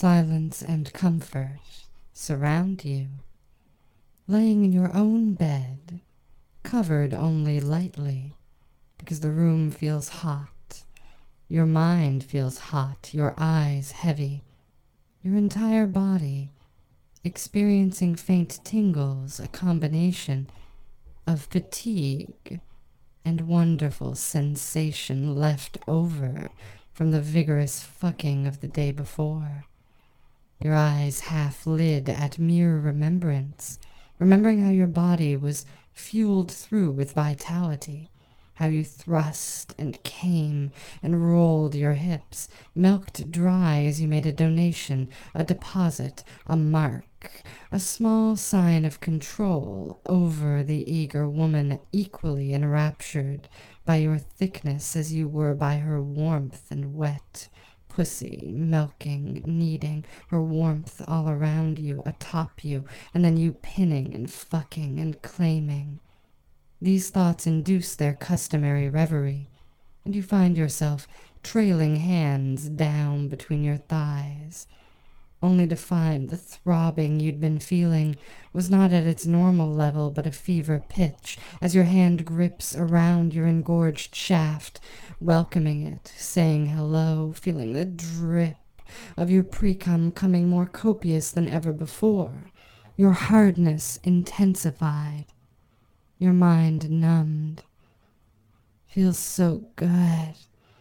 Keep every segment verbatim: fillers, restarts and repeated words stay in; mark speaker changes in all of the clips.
Speaker 1: Silence and comfort surround you. Laying in your own bed, covered only lightly, because the room feels hot. Your mind feels hot, your eyes heavy, your entire body experiencing faint tingles, a combination of fatigue and wonderful sensation left over from the vigorous fucking of the day before. Your eyes half lid at mere remembrance, remembering how your body was fueled through with vitality, how you thrust and came and rolled your hips, milked dry as you made a donation, a deposit, a mark, a small sign of control over the eager woman equally enraptured by your thickness as you were by her warmth and wet pussy, milking, kneading, her warmth all around you, atop you, and then you pinning and fucking and claiming. These thoughts induce their customary reverie, and you find yourself trailing hands down between your thighs, only to find the throbbing you'd been feeling was not at its normal level but a fever pitch as your hand grips around your engorged shaft, welcoming it, saying hello, feeling the drip of your precum coming more copious than ever before, your hardness intensified, your mind numbed. Feels so good.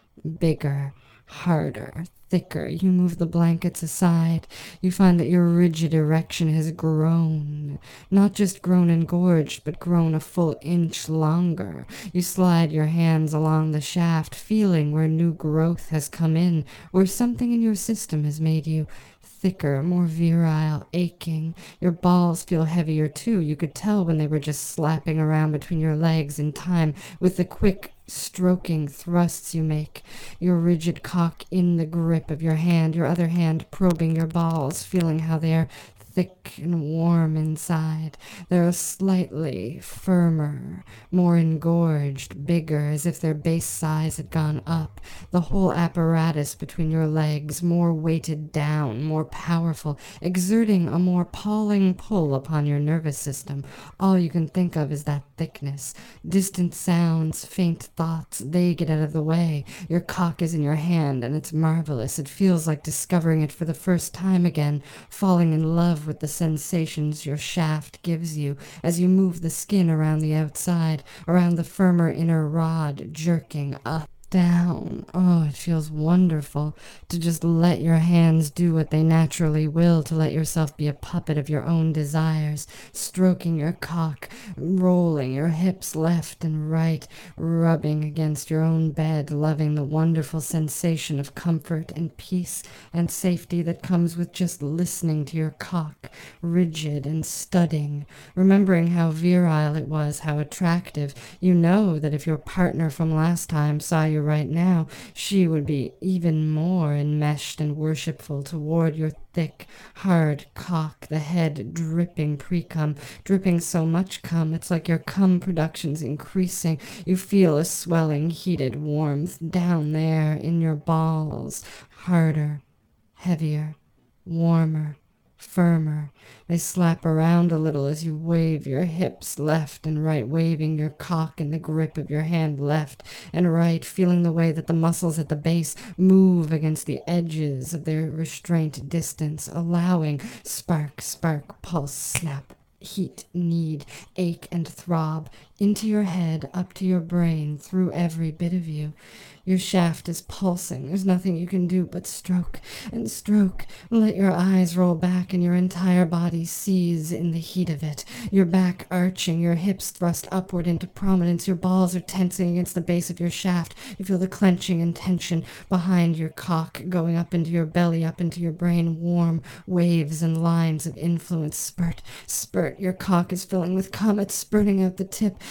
Speaker 1: Bigger, harder, thicker. You move the blankets aside. You find that your rigid erection has grown. Not just grown engorged, but grown a full inch longer. You slide your hands along the shaft, feeling where new growth has come in, where something in your system has made you thicker, more virile, aching. Your balls feel heavier too. You could tell when they were just slapping around between your legs in time with the quick stroking thrusts you make, your rigid cock in the grip of your hand, your other hand probing your balls, feeling how they're thick and warm inside. They're slightly firmer, more engorged, bigger, as if their base size had gone up. The whole apparatus between your legs, more weighted down, more powerful, exerting a more appalling pull upon your nervous system. All you can think of is that thickness. Distant sounds, faint thoughts, they get out of the way. Your cock is in your hand, and it's marvelous. It feels like discovering it for the first time again, falling in love with the sensations your shaft gives you as you move the skin around the outside, around the firmer inner rod, jerking up, down. Oh, it feels wonderful to just let your hands do what they naturally will, to let yourself be a puppet of your own desires, stroking your cock, rolling your hips left and right, rubbing against your own bed, loving the wonderful sensation of comfort and peace and safety that comes with just listening to your cock, rigid and studding, remembering how virile it was, how attractive. You know that if your partner from last time saw you right now, she would be even more enmeshed and worshipful toward your thick, hard cock, the head dripping pre-cum, dripping so much cum, it's like your cum production's increasing. You feel a swelling, heated warmth down there in your balls, harder, heavier, warmer, firmer. They slap around a little as you wave your hips left and right, waving your cock in the grip of your hand left and right, feeling the way that the muscles at the base move against the edges of their restraint distance, allowing spark, spark, pulse, snap, heat, need, ache, and throb into your head, up to your brain, through every bit of you. Your shaft is pulsing. There's nothing you can do but stroke and stroke. Let your eyes roll back and your entire body seize in the heat of it. Your back arching, your hips thrust upward into prominence. Your balls are tensing against the base of your shaft. You feel the clenching and tension behind your cock, going up into your belly, up into your brain. Warm waves and lines of influence spurt, spurt. Your cock is filling with cum. It's spurting out the tip.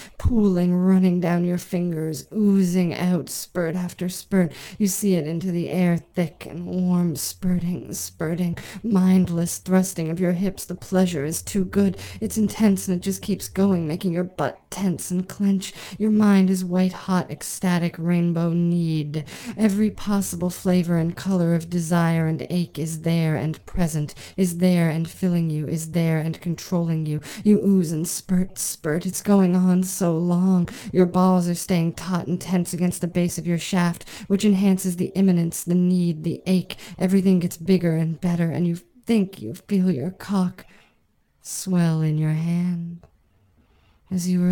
Speaker 1: pooling, running down your fingers, oozing out spurt after spurt. You see it into the air, thick and warm, spurting, spurting, mindless thrusting of your hips. The pleasure is too good. It's intense and it just keeps going, making your butt tense and clench. Your mind is white-hot, ecstatic rainbow need. Every possible flavor and color of desire and ache is there and present, is there and filling you, is there and controlling you. You ooze and spurt, spurt. It's going on so long. Your balls are staying taut and tense against the base of your shaft, which enhances the imminence, the need, the ache. Everything gets bigger and better, and you think you feel your cock swell in your hand as you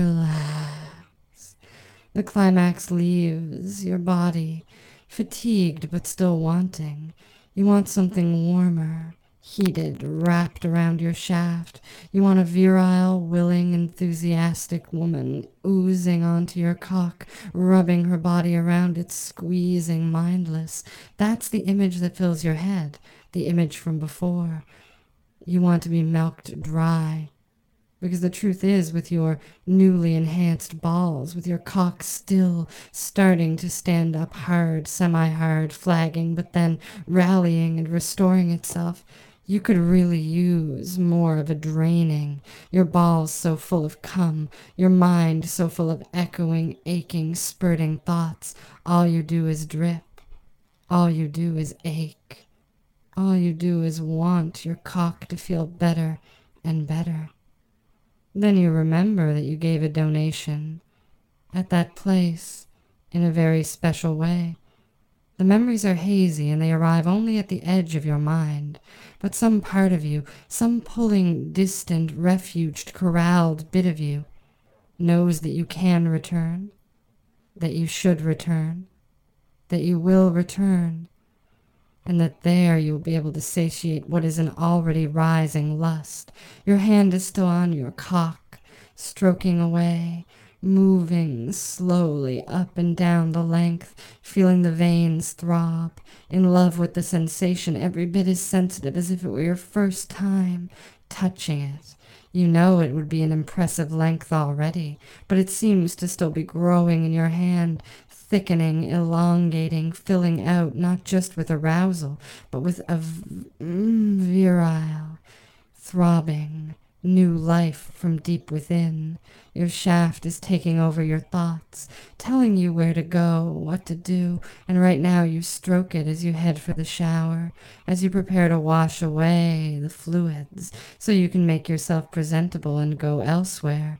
Speaker 1: relax. The climax leaves your body, fatigued but still wanting. You want something warmer, heated, wrapped around your shaft. You want a virile, willing, enthusiastic woman oozing onto your cock, rubbing her body around it, squeezing, mindless. That's the image that fills your head, the image from before. You want to be milked dry. Because the truth is, with your newly enhanced balls, with your cock still starting to stand up hard, semi-hard, flagging, but then rallying and restoring itself, you could really use more of a draining. Your balls so full of cum, your mind so full of echoing, aching, spurting thoughts. All you do is drip. All you do is ache. All you do is want your cock to feel better and better. Then you remember that you gave a donation at that place in a very special way. The memories are hazy and they arrive only at the edge of your mind, but some part of you, some pulling, distant, refuged, corralled bit of you, knows that you can return, that you should return, that you will return, and that there you will be able to satiate what is an already rising lust. Your hand is still on your cock, stroking away, moving slowly up and down the length, feeling the veins throb, in love with the sensation, every bit as sensitive as if it were your first time touching it. You know it would be an impressive length already, but it seems to still be growing in your hand, thickening, elongating, filling out, not just with arousal, but with a v- mm, virile, throbbing, new life from deep within. Your shaft is taking over your thoughts, telling you where to go, what to do, and right now you stroke it as you head for the shower, as you prepare to wash away the fluids, so you can make yourself presentable and go elsewhere.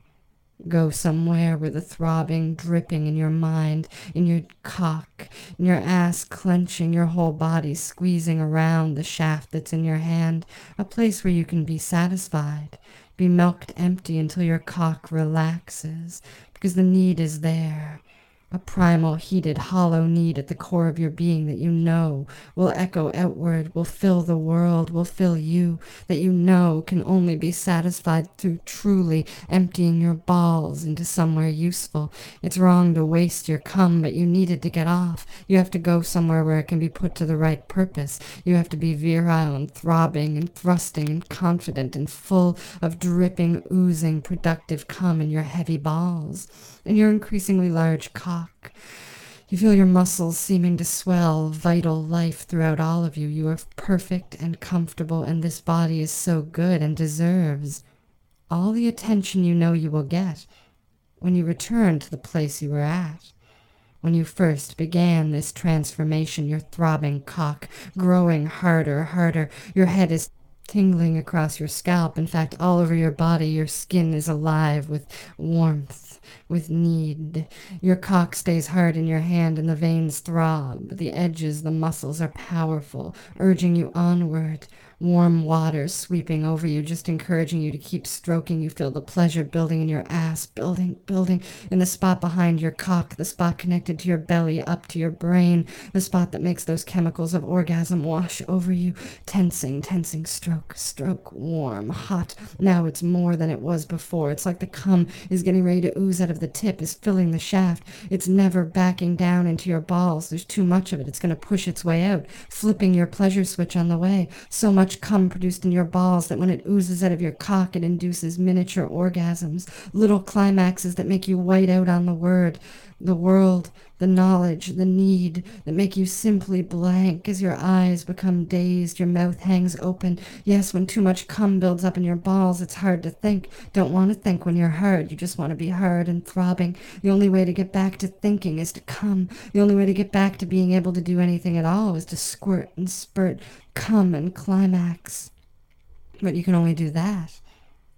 Speaker 1: Go somewhere where the throbbing, dripping in your mind, in your cock, in your ass clenching, your whole body squeezing around the shaft that's in your hand, a place where you can be satisfied, be milked empty until your cock relaxes, because the need is there. A primal, heated, hollow need at the core of your being that you know will echo outward, will fill the world, will fill you, that you know can only be satisfied through truly emptying your balls into somewhere useful. It's wrong to waste your cum, but you need it to get off. You have to go somewhere where it can be put to the right purpose. You have to be virile and throbbing and thrusting and confident and full of dripping, oozing, productive cum in your heavy balls and your increasingly large cock. You feel your muscles seeming to swell, vital life throughout all of you. You are perfect and comfortable, and this body is so good and deserves all the attention you know you will get when you return to the place you were at. When you first began this transformation, your throbbing cock growing harder, harder, your head is tingling across your scalp. In fact, all over your body, your skin is alive with warmth, with need. Your cock stays hard in your hand and the veins throb. The edges, the muscles are powerful, urging you onward. Warm water sweeping over you, just encouraging you to keep stroking. You feel the pleasure building in your ass, building, building in the spot behind your cock, the spot connected to your belly, up to your brain, the spot that makes those chemicals of orgasm wash over you. Tensing, tensing, stroke, stroke, warm, hot. Now it's more than it was before. It's like the cum is getting ready to ooze out of the tip is filling the shaft. It's never backing down into your balls. There's too much of it. It's going to push its way out, flipping your pleasure switch on the way. So much cum produced in your balls that when it oozes out of your cock, it induces miniature orgasms, little climaxes that make you white out on the word, the world, the knowledge, the need, that make you simply blank as your eyes become dazed, your mouth hangs open. Yes, when too much cum builds up in your balls, it's hard to think. Don't want to think when you're hard. You just want to be hard and throbbing. The only way to get back to thinking is to cum. The only way to get back to being able to do anything at all is to squirt and spurt, cum and climax. But you can only do that